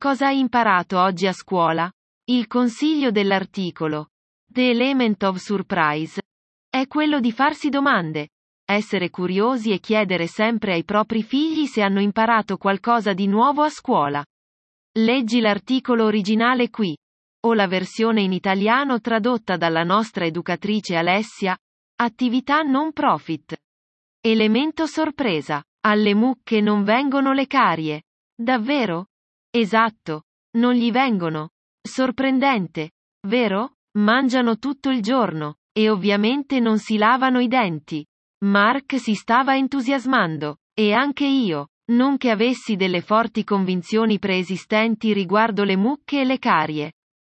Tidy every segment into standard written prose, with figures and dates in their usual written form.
Cosa hai imparato oggi a scuola? Il consiglio dell'articolo The Element of Surprise è quello di farsi domande, essere curiosi e chiedere sempre ai propri figli se hanno imparato qualcosa di nuovo a scuola. Leggi l'articolo originale qui, o la versione in italiano tradotta dalla nostra educatrice Alessia. Attività non profit. Elemento sorpresa. Alle mucche non vengono le carie. Davvero? Esatto. Non gli vengono. Sorprendente. Vero? Mangiano tutto il giorno. E ovviamente non si lavano i denti. Mark si stava entusiasmando. E anche io. Non che avessi delle forti convinzioni preesistenti riguardo le mucche e le carie.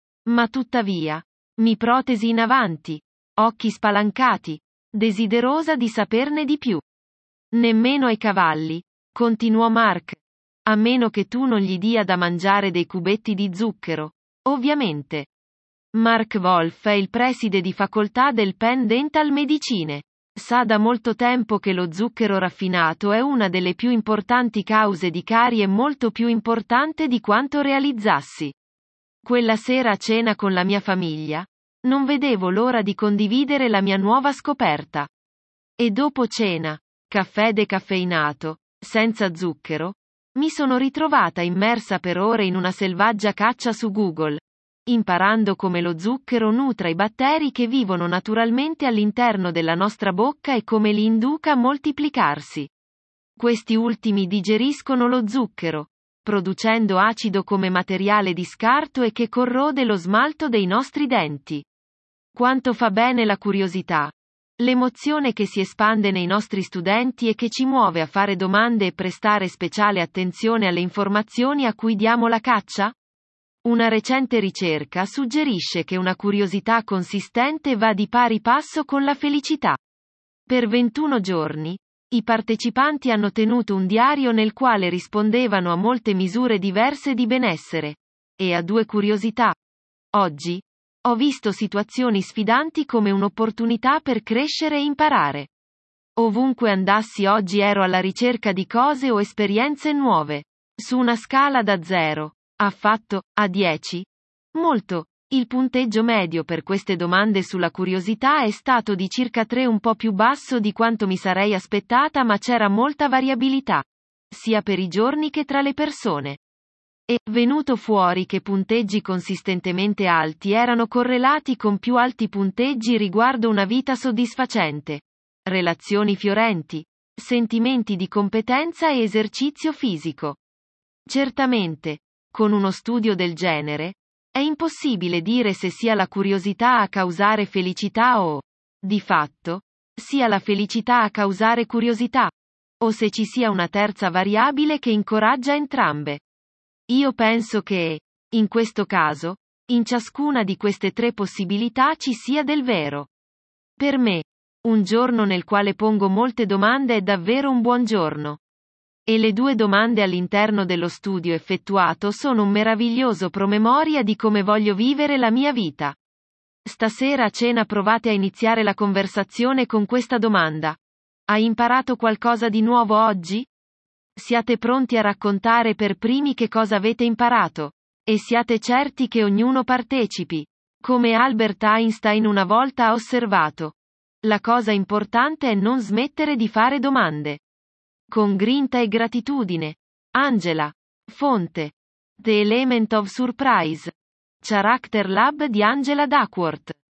Ma tuttavia. Mi protesi in avanti. Occhi spalancati. Desiderosa di saperne di più. Nemmeno ai cavalli. Continuò Mark. A meno che tu non gli dia da mangiare dei cubetti di zucchero. Ovviamente. Mark Wolf è il preside di facoltà del Penn Dental Medicine. Sa da molto tempo che lo zucchero raffinato è una delle più importanti cause di carie, molto più importante di quanto realizzassi. Quella sera a cena con la mia famiglia, non vedevo l'ora di condividere la mia nuova scoperta. E dopo cena, caffè decaffeinato, senza zucchero, mi sono ritrovata immersa per ore in una selvaggia caccia su Google, imparando come lo zucchero nutra i batteri che vivono naturalmente all'interno della nostra bocca e come li induca a moltiplicarsi. Questi ultimi digeriscono lo zucchero, producendo acido come materiale di scarto e che corrode lo smalto dei nostri denti. Quanto fa bene la curiosità! L'emozione che si espande nei nostri studenti e che ci muove a fare domande e prestare speciale attenzione alle informazioni a cui diamo la caccia? Una recente ricerca suggerisce che una curiosità consistente va di pari passo con la felicità. Per 21 giorni, i partecipanti hanno tenuto un diario nel quale rispondevano a molte misure diverse di benessere. E a 2 curiosità. Oggi, ho visto situazioni sfidanti come un'opportunità per crescere e imparare. Ovunque andassi oggi ero alla ricerca di cose o esperienze nuove. Su una scala da 0, affatto, a 10? Molto. Il punteggio medio per queste domande sulla curiosità è stato di circa 3, un po' più basso di quanto mi sarei aspettata, ma c'era molta variabilità, sia per i giorni che tra le persone. È venuto fuori che punteggi consistentemente alti erano correlati con più alti punteggi riguardo una vita soddisfacente, relazioni fiorenti, sentimenti di competenza e esercizio fisico. Certamente, con uno studio del genere, è impossibile dire se sia la curiosità a causare felicità o, di fatto, sia la felicità a causare curiosità, o se ci sia una terza variabile che incoraggia entrambe. Io penso che, in questo caso, in ciascuna di queste 3 possibilità ci sia del vero. Per me, un giorno nel quale pongo molte domande è davvero un buon giorno. E le 2 domande all'interno dello studio effettuato sono un meraviglioso promemoria di come voglio vivere la mia vita. Stasera a cena provate a iniziare la conversazione con questa domanda. Hai imparato qualcosa di nuovo oggi? Siate pronti a raccontare per primi che cosa avete imparato. E siate certi che ognuno partecipi. Come Albert Einstein una volta ha osservato. La cosa importante è non smettere di fare domande. Con grinta e gratitudine. Angela. Fonte. The Element of Surprise. Character Lab di Angela Duckworth.